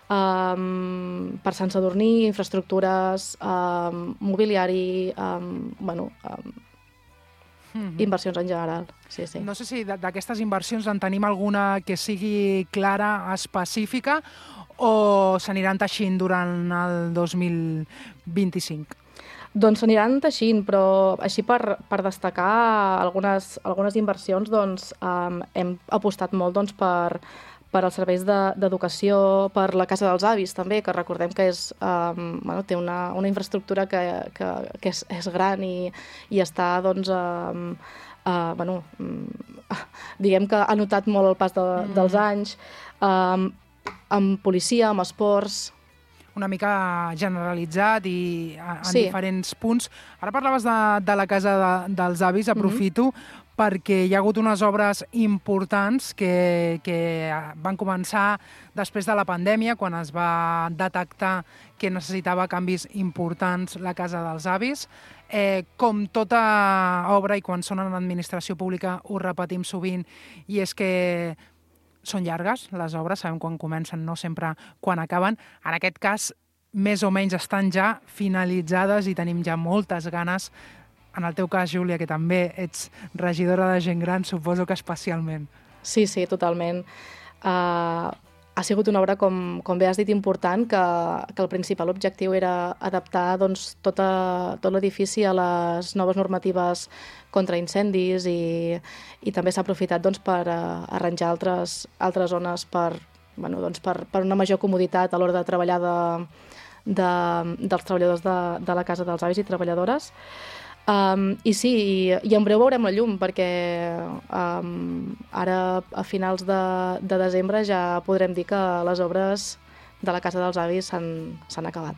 um, per Sant Sadurní, infraestructures, um, mobiliari, um, bueno, um, mm-hmm. inversions en general. Sí, sí. No sé si d'aquestes inversions en tenim alguna que sigui clara, específica, o s'aniran teixint durant el dos mil vint-i-cinc? Doncs s'aniran teixint, però així per, per destacar algunes, algunes inversions, doncs, um, hem apostat molt doncs, per, per als serveis d'educació, de, per la Casa dels Avis també, que recordem que és, um, bueno, té una, una infraestructura que, que, que és, és gran i, i està, doncs, um, uh, bueno, um, diguem que ha notat molt el pas de, mm. dels anys, um, amb policia, amb esports, una mica generalitzat i en sí. diferents punts. Ara parlaves de, de la Casa de, dels Avis, aprofito, mm-hmm. perquè hi ha hagut unes obres importants que, que van començar després de la pandèmia, quan es va detectar que necessitava canvis importants la Casa dels Avis. Eh, com tota obra, i quan són en l'administració pública ho repetim sovint, i és que són llargues, les obres, sabem quan comencen, no sempre quan acaben. En aquest cas, més o menys estan ja finalitzades i tenim ja moltes ganes. En el teu cas, Júlia, que també ets regidora de gent gran, suposo que especialment. Sí, sí, totalment. Uh, ha sigut una obra, com, com bé has dit, important, que, que el principal objectiu era adaptar doncs, tota, tot l'edifici a les noves normatives contra incendis i, i també s'ha aprofitat doncs, per uh, arranjar altres, altres zones per, bueno, doncs, per, per una major comoditat a l'hora de treballar de, de, dels treballadors de, de la Casa dels Avis i treballadores. Um, I sí, i, i en breu veurem la llum, perquè um, ara a finals de, de desembre ja podrem dir que les obres de la Casa dels Avis s'han acabat.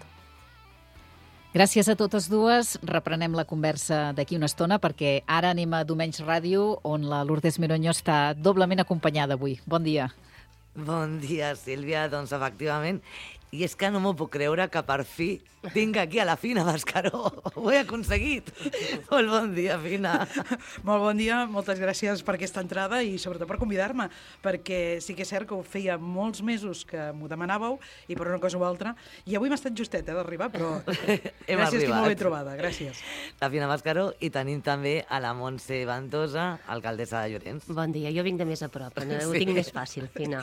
Gràcies a totes dues. Reprenem la conversa d'aquí una estona, perquè ara anem a Domenys Ràdio, on la Lourdes Mironyo està doblement acompanyada avui. Bon dia. Bon dia, Sílvia. Doncs efectivament, i és que no m'ho puc creure que per fi tinc aquí a la Fina Mascaró. Ho he aconseguit. Molt bon dia, Fina. Molt bon dia, moltes gràcies per aquesta entrada i sobretot per convidar-me, perquè sí que és cert que ho feia molts mesos que m'ho demanàveu i per una cosa o altra, i avui m'ha estat justet eh, d'arribar, però Hem gràcies, estic arribat. molt ben trobada, gràcies. La Fina Mascaró, i tenim també a la Montse Ventosa, alcaldessa de Llorenç. Bon dia, jo vinc de més a prop, no? Ho Sí. tinc més fàcil, Fina.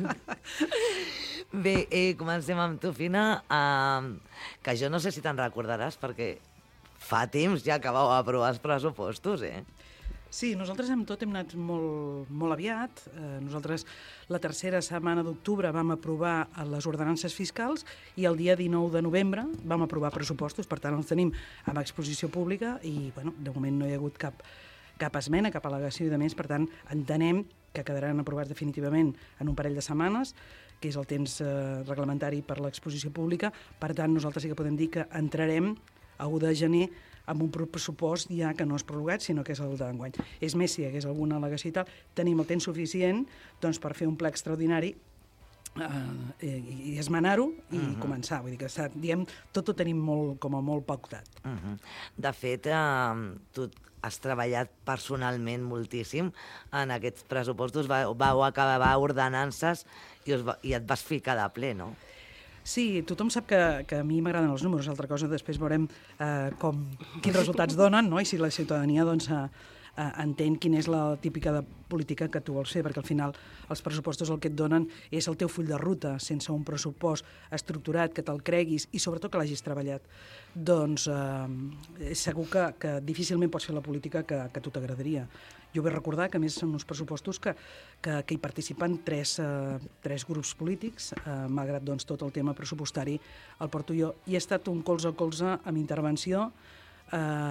Bé, eh, comencem amb tu, Fina, eh, que jo no sé si te'n recordaràs, perquè fa temps ja que vau aprovar els pressupostos, eh? Sí, nosaltres amb tot hem anat molt, molt aviat. Eh, nosaltres la tercera setmana d'octubre vam aprovar les ordenances fiscals i el dia dinou de novembre vam aprovar pressupostos, per tant els tenim amb exposició pública i bueno, de moment no hi ha hagut cap, cap esmena, cap al·legació i de més, per tant entenem que quedaran aprovats definitivament en un parell de setmanes, que és el temps eh, reglamentari per l'exposició pública. Per tant, nosaltres sí que podem dir que entrarem a u de gener amb un pressupost ja que no és prorrogat, sinó que és el d'enguany. És més, si hi hagués alguna al·legació i tal, tenim el temps suficient doncs, per fer un ple extraordinari Uh, i, i esmenar-ho i uh-huh. començar. Vull dir que està, diem, tot ho tenim molt, com a molt pautat. Uh-huh. De fet, uh, tu has treballat personalment moltíssim en aquests pressupostos, vau, vau acabar ordenances i, us va, i et vas ficar de ple, no? Sí, tothom sap que, que a mi m'agraden els números, altra cosa després veurem uh, com, quins resultats donen, no? I si la ciutadania doncs, uh, uh, entén quina és la típica de política que tu vols fer, perquè al final els pressupostos el que et donen és el teu full de ruta, sense un pressupost estructurat, que te'l creguis i sobretot que l'hagis treballat. Doncs eh, és segur que, que difícilment pots fer la política que, que a tu t'agradaria. Jo vull recordar que a més són uns pressupostos que, que, que hi participen tres, eh, tres grups polítics, eh, malgrat doncs, tot el tema pressupostari el porto jo, i ha estat un colze a colze amb intervenció eh,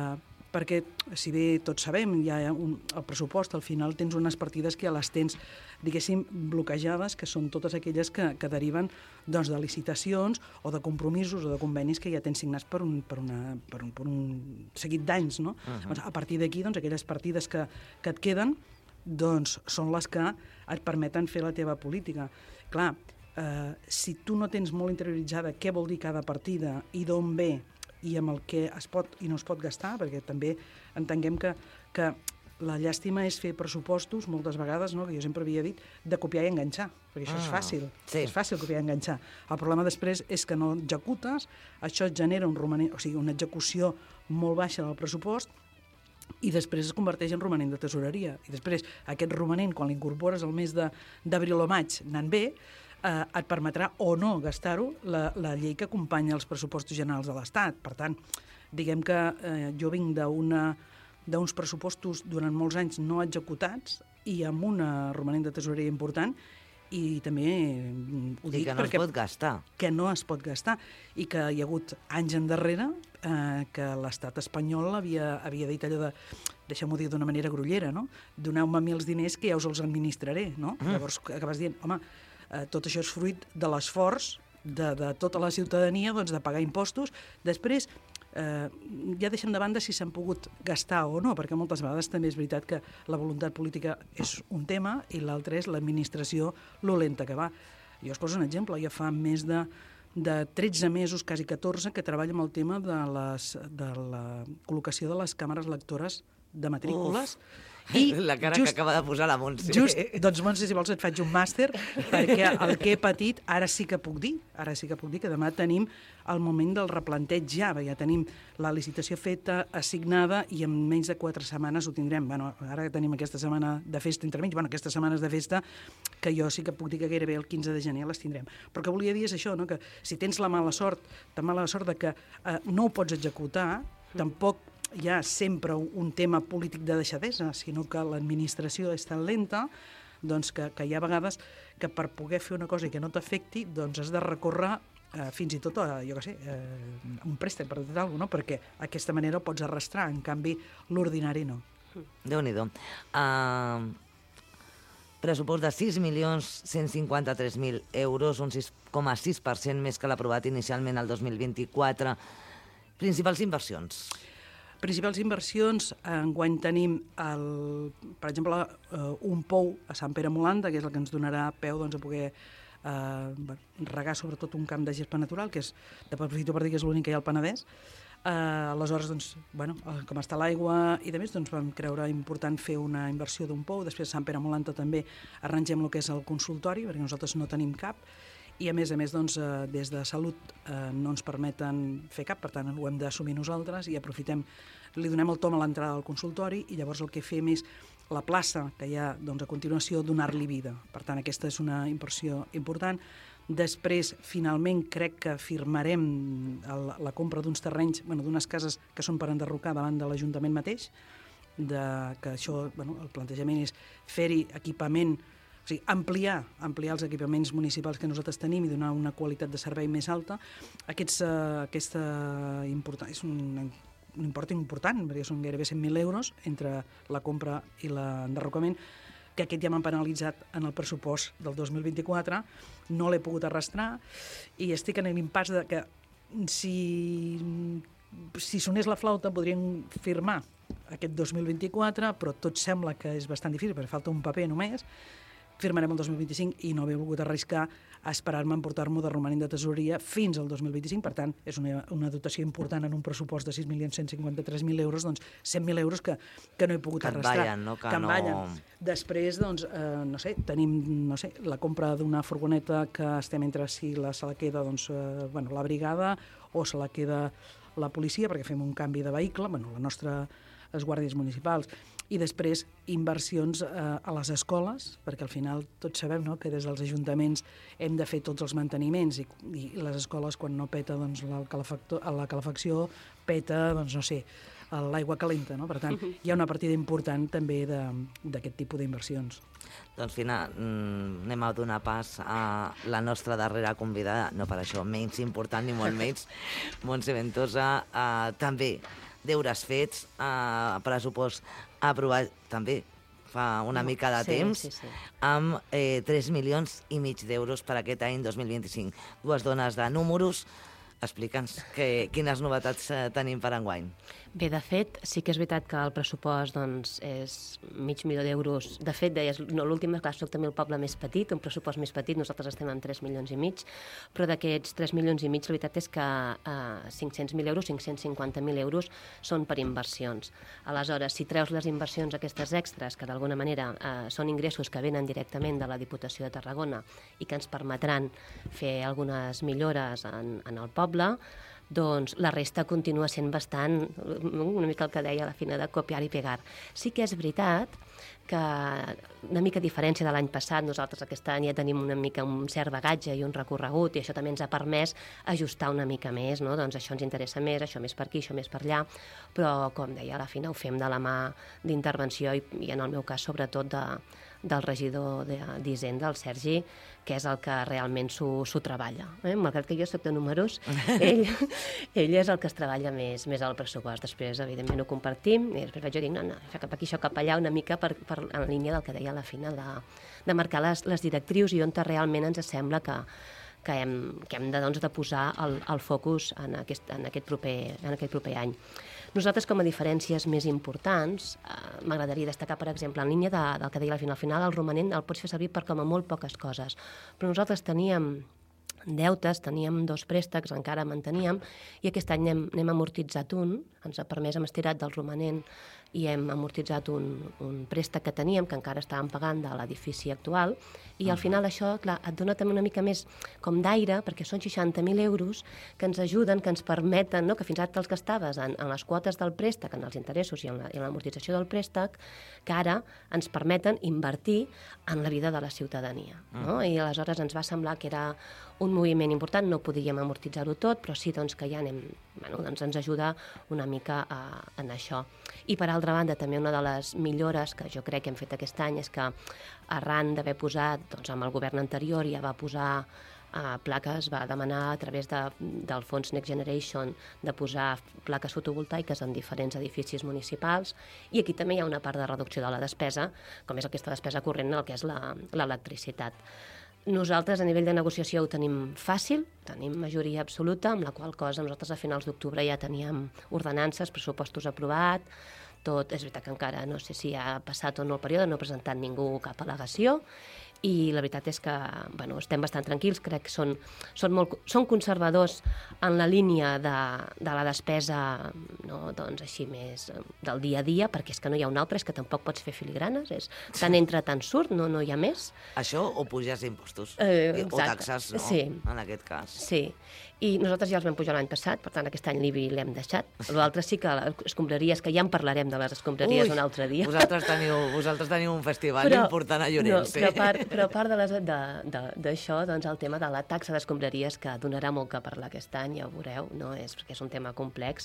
perquè, si bé tots sabem, hi ha un, el pressupost, al final tens unes partides que ja les tens, diguéssim, bloquejades, que són totes aquelles que, que deriven doncs, de licitacions o de compromisos o de convenis que ja tens signats per un, per una, per un, per un seguit d'anys, no? Uh-huh. Doncs, a partir d'aquí, doncs, aquelles partides que, que et queden doncs, són les que et permeten fer la teva política. Clar, eh, si tu no tens molt interioritzada què vol dir cada partida i d'on ve i amb el que es pot i no es pot gastar, perquè també entenguem que, que la llàstima és fer pressupostos, moltes vegades, no, que jo sempre havia dit, de copiar i enganxar, perquè això ah, és fàcil, sí. és fàcil copiar i enganxar. El problema després és que no executes, això et genera un romanent, o sigui, una execució molt baixa del pressupost, i després es converteix en romanent de tesoreria. I després aquest romanent, quan l'incorpores al mes d'abril o maig, anant bé, eh, et permetrà o no gastar-ho la, la llei que acompanya els pressupostos generals de l'Estat. Per tant, diguem que eh, jo vinc d'una d'uns pressupostos durant molts anys no executats i amb un romanent de tesoreria important, i també ho dic I que no perquè, es pot gastar. Que no es pot gastar, i que hi ha hagut anys endarrere eh, que l'estat espanyol havia, havia dit allò de, deixem-ho dir d'una manera grollera, no? Doneu-me a mi els diners que ja us els administraré, no? Mm. Llavors acabes dient, home, eh, tot això és fruit de l'esforç de, de tota la ciutadania, doncs, de pagar impostos. Després, eh, ja deixem de banda si s'han pogut gastar o no, perquè moltes vegades també és veritat que la voluntat política és un tema i l'altre és l'administració, lo lenta que va. Jo us poso un exemple, ja fa més de, de tretze mesos, quasi catorze, que treballo amb el tema de, les, de la col·locació de les càmeres lectores de matrícules. Uf. I la cara just, que acaba de posar la Montse. Just, doncs, Montse, si vols et faig un màster, perquè el que he patit, ara sí que puc dir, ara sí que puc dir que demà tenim el moment del replanteig ja, ja tenim la licitació feta, assignada, i en menys de quatre setmanes ho tindrem. Bueno, ara que tenim aquesta setmana de festa entremig, bueno, aquestes setmanes de festa, que jo sí que puc dir que gairebé el quinze de gener les tindrem. Però que volia dir és això, no? Que si tens la mala sort, tan mala sort de que eh, no ho pots executar, mm. tampoc hi ha sempre un tema polític de deixadesa, sinó que l'administració és tan lenta, doncs que, que hi ha vegades que per poder fer una cosa i que no t'afecti, doncs has de recórrer eh, fins i tot a, jo què sé, eh, un préstec, per dir alguna cosa, no? Perquè d'aquesta manera ho pots arrastrar, en canvi l'ordinari no. Déu-n'hi-do. Uh, pressupost de sis milions cent cinquanta-tres mil euros, un sis coma sis per cent més que l'aprovat inicialment el dos mil vint-i-quatre. Principals inversions. Principals inversions, enguany tenim, el, per exemple, uh, un pou a Sant Pere Molanda, que és el que ens donarà peu doncs, a poder uh, regar sobretot un camp de gespa natural, que és, de aprofito per dir que és l'únic que hi ha al Penedès. Uh, aleshores, doncs, bueno, com està l'aigua i de més, doncs vam creure important fer una inversió d'un pou. Després a Sant Pere Molanda també arrangem el que és el consultori, perquè nosaltres no tenim cap, i a més a més, doncs, eh, des de Salut eh, no ens permeten fer cap, per tant ho hem d'assumir nosaltres i aprofitem, li donem el tom a l'entrada del consultori i llavors el que fem és la plaça que hi ha, doncs, a continuació, donar-li vida. Per tant, aquesta és una inversió important. Després, finalment, crec que firmarem el, la compra d'uns terrenys, bueno, d'unes cases que són per enderrocar davant de l'Ajuntament mateix, de, que això, bueno, el plantejament és fer-hi equipament, o sigui, ampliar, ampliar els equipaments municipals que nosaltres tenim i donar una qualitat de servei més alta. Aquests, uh, aquesta important, és un, un import important, perquè són gairebé cent mil euros entre la compra i l'enderrocament, que aquest ja m'han penalitzat en el pressupost del dos mil vint-i-quatre, no l'he pogut arrastrar i estic en l'impàs de que si, si sonés la flauta podríem firmar aquest dos mil vint-i-quatre, però tot sembla que és bastant difícil perquè falta un paper només. Firmarem el dos mil vint-i-cinc i no he volgut arriscar a esperar-me a emportar-m'ho de romanent de tesoreria fins al dos mil vint-i-cinc. Per tant, és una, una dotació important en un pressupost de sis milions cent cinquanta-tres mil euros, doncs cent mil euros que, que no he pogut que arrastrar. Ballen, no? Que, que no... ballen. Després, doncs, eh, no sé, tenim no sé, la compra d'una furgoneta que estem entre si la, se la queda doncs, eh, bueno, la brigada o se la queda la policia perquè fem un canvi de vehicle, bueno, la nostra, les guàrdies municipals. I després inversions eh, a les escoles, perquè al final tots sabem, no?, que des dels ajuntaments hem de fer tots els manteniments i, i les escoles quan no peta doncs, la, la calefacció peta, doncs no sé, l'aigua calenta, no? Per tant, hi ha una partida important també d'aquest tipus d'inversions. Doncs, Fina, anem a donar pas a la nostra darrera convidada, no per això menys important ni molt menys, Montse Ventosa, eh, també deures fets, eh, pressupost aprovat també fa una mica de sí, temps, sí, sí. amb eh, tres milions i mig d'euros per aquest any dos mil vint-i-cinc. Dues dones de números. Explica'ns que, quines novetats eh, tenim per enguany. Bé, de fet, sí que és veritat que el pressupost doncs, és mig milió d'euros. De fet, deies, no, l'últim, clar, soc també el poble més petit, un pressupost més petit, nosaltres estem amb tres milions i mig, però d'aquests tres milions i mig, la veritat és que eh, cinc-cents mil euros, cinc-cents cinquanta mil euros són per inversions. Aleshores, si treus les inversions aquestes extres, que d'alguna manera eh, són ingressos que venen directament de la Diputació de Tarragona i que ens permetran fer algunes millores en, en el poble, doncs la resta continua sent bastant, una mica el que deia a la fina de copiar i pegar. Sí que és veritat que una mica diferència de l'any passat, nosaltres aquest any ja tenim una mica un cert bagatge i un recorregut i això també ens ha permès ajustar una mica més, no? Doncs això ens interessa més, això més per aquí, això més per allà, però com deia, a la fina ho fem de la mà d'intervenció i, i en el meu cas sobretot de, del regidor d'Hisenda, el Sergi, que és el que realment s'ho treballa. Eh? Malgrat que jo soc de números, ell, ell és el que es treballa més, més al pressupost. Després, evidentment, ho compartim i després vaig dir, no, no, això cap aquí, això cap allà, una mica per, per, en línia del que deia a la fina, de, de marcar les, les directrius i on realment ens sembla que, que hem, que hem de, doncs, de posar el, el focus en aquest, en, aquest proper, en aquest proper any. Nosaltres, com a diferències més importants, eh, m'agradaria destacar, per exemple, en línia de, del que deia al final, al final el romanent el pots fer servir per com a molt poques coses, però nosaltres teníem deutes, teníem dos préstecs, encara manteníem, i aquest any n'hem, n'hem amortitzat un, ens ha permès, hem estirat del romanent i hem amortitzat un, un préstec que teníem, que encara estàvem pagant de l'edifici actual, i al final això, clar, et dona també una mica més com d'aire, perquè són seixanta mil euros que ens ajuden, que ens permeten, no? Que fins ara te'ls gastaves en, en les quotes del préstec, en els interessos i en l'amortització del préstec, que ara ens permeten invertir en la vida de la ciutadania. No? I aleshores ens va semblar que era un moviment important, no podíem amortitzar-ho tot, però sí doncs, que ja anem, bueno, doncs ens ajuda una mica a, en això. I per altra banda, també una de les millores que jo crec que hem fet aquest any és que arran d'haver posat, doncs amb el govern anterior ja va posar uh, plaques, va demanar a través de, del fons Next Generation de posar plaques fotovoltaiques en diferents edificis municipals, i aquí també hi ha una part de reducció de la despesa, com és aquesta despesa corrent, el que és l'electricitat. Nosaltres, a nivell de negociació, ho tenim fàcil, tenim majoria absoluta, amb la qual cosa nosaltres a finals d'octubre ja teníem ordenances, pressupostos aprovat, tot, és veritat que encara no sé si ha passat o no el període, no ha presentat ningú cap al·legació, i la veritat és que bueno, estem bastant tranquils, crec que són, són, molt, són conservadors en la línia de, de la despesa, no, doncs així més del dia a dia, perquè és que no hi ha un altre, és que tampoc pots fer filigranes, és tant entra, tant surt, no, no hi ha més. Això o puges impostos, eh, o taxes, no? Sí. En aquest cas. Sí, i nosaltres ja els vam pujar l'any passat, per tant aquest any l'I B I l'hem deixat. L'altre sí que les escombraries, que ja en parlarem de les escombraries Ui, un altre dia. Vosaltres teniu, vosaltres teniu un festival però, important a Llorenç. No, però a part, però a part d'això, doncs el tema de la taxa d'escombraries, que donarà molt que parlar aquest any, ja ho veureu, no és perquè és un tema complex,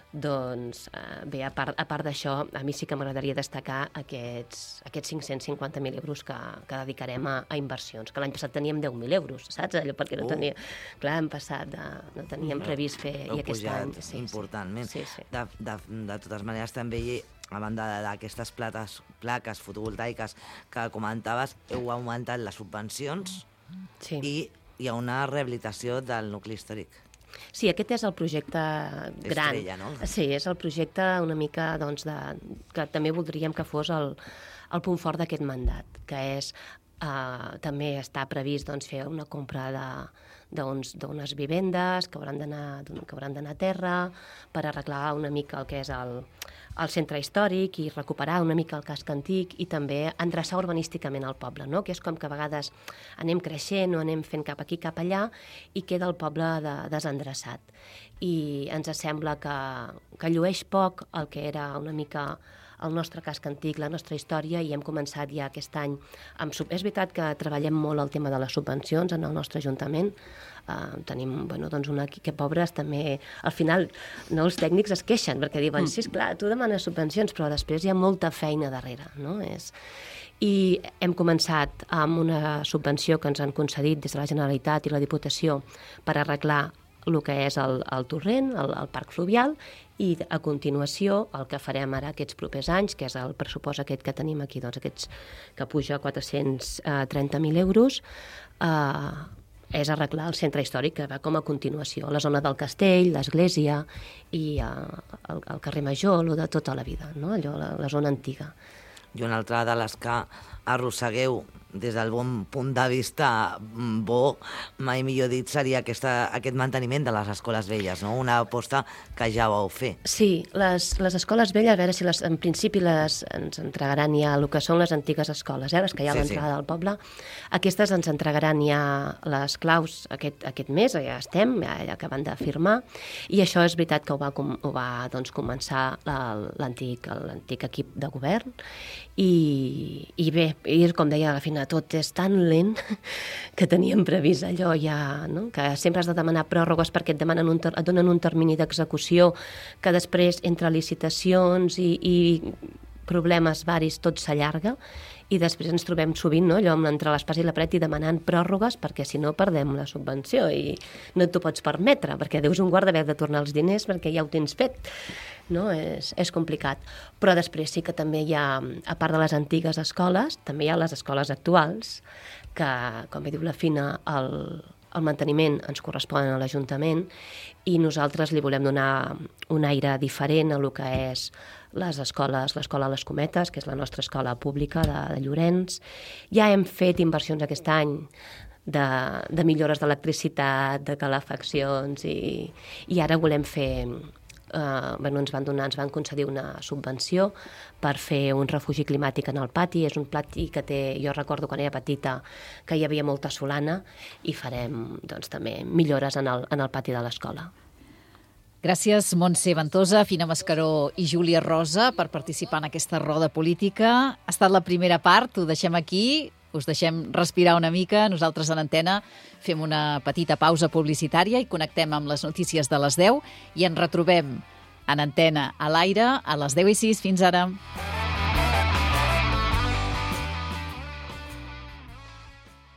doncs eh, bé, a part, a part d'això, a mi sí que m'agradaria destacar aquests, aquests cinc-cents cinquanta mil euros que, que dedicarem a, a inversions, que l'any passat teníem deu mil euros, saps? Allò perquè no tenia... Uh. Clar, hem passat, de, no teníem previst fer, Heu i aquest any... Sí, importantment. Sí, sí. De, de, de totes maneres, també hi a banda d'aquestes plaques, plaques fotovoltaiques que comentaves, heu augmentat les subvencions sí. i hi ha una rehabilitació del nucli històric. Sí, aquest és el projecte gran. Estrella, no? Sí, és el projecte una mica, doncs, de, que també voldríem que fos el, el punt fort d'aquest mandat, que és, eh, també està previst doncs, fer una compra de d'unes vivendes que hauran d'anar que hauran d'anar a terra per arreglar una mica el que és el, el centre històric i recuperar una mica el casc antic i també endreçar urbanísticament el poble, no? Que és com que a vegades anem creixent o anem fent cap aquí, cap allà i queda el poble de, desendreçat. I ens sembla que, que llueix poc el que era una mica el nostre casc antic, la nostra història, i hem començat ja aquest any amb... És veritat que treballem molt el tema de les subvencions en el nostre ajuntament. Uh, tenim, bueno, doncs una que pobres també... Al final, no, els tècnics es queixen, perquè diuen, sí, esclar, tu demanes subvencions, però després hi ha molta feina darrere, no? És... I hem començat amb una subvenció que ens han concedit des de la Generalitat i la Diputació per arreglar el que és el, el torrent, el, el parc fluvial, i a continuació el que farem ara aquests propers anys, que és el pressupost aquest que tenim aquí, doncs aquests que puja a quatre-cents trenta mil euros, eh, és arreglar el centre històric, que va com a continuació, la zona del castell, l'església i eh, el, el carrer Major, el de tota la vida, no? Allò, la, la zona antiga. I una altra de les que arrossegueu des del bon punt de vista bo, mai millor dit, seria aquesta, aquest manteniment de les escoles velles, no? Una aposta que ja vau fer. Sí, les, les escoles velles, a veure si les, en principi les, ens entregaran ja el que són les antigues escoles, eh, les que hi ha a Sí, l'entrada sí. del poble. Aquestes ens entregaran ja les claus aquest, aquest mes, ja estem, ja, ja acaben de firmar, i això és veritat que ho va, com, ho va doncs, començar l'antic l'antic equip de govern, i, i bé, i com deia, al final tot és tan lent que teníem previst allò ja, no? Que sempre has de demanar pròrrogues perquè et, demanen un, et donen un termini d'execució que després, entre licitacions i, i problemes varis, tot s'allarga, i després ens trobem sovint, no? Allò entre l'espàs i la paret i demanant pròrrogues perquè si no perdem la subvenció i no t'ho pots permetre perquè deus un guard d'haver de tornar els diners perquè ja ho tens fet. No? És, és complicat. Però després sí que també hi ha, a part de les antigues escoles, també hi ha les escoles actuals, que, com bé diu la Fina, el, el manteniment ens correspon a l'Ajuntament i nosaltres li volem donar un aire diferent a lo que és les escoles, l'escola Les Cometes, que és la nostra escola pública de, de Llorenç. Ja hem fet inversions aquest any de, de millores d'electricitat, de calefaccions, i, i ara volem fer... Uh, bueno, ens van donar, ens van concedir una subvenció per fer un refugi climàtic en el pati. És un pati que té, jo recordo quan era petita que hi havia molta solana, i farem doncs, també millores en el, en el pati de l'escola. Gràcies, Montse Ventosa, Fina Mascaró i Júlia Rosa, per participar en aquesta roda política. Ha estat la primera part, ho deixem aquí, us deixem respirar una mica. Nosaltres en Antena fem una petita pausa publicitària i connectem amb les notícies de les deu i ens retrobem en Antena a l'aire a les deu i sis. Fins ara.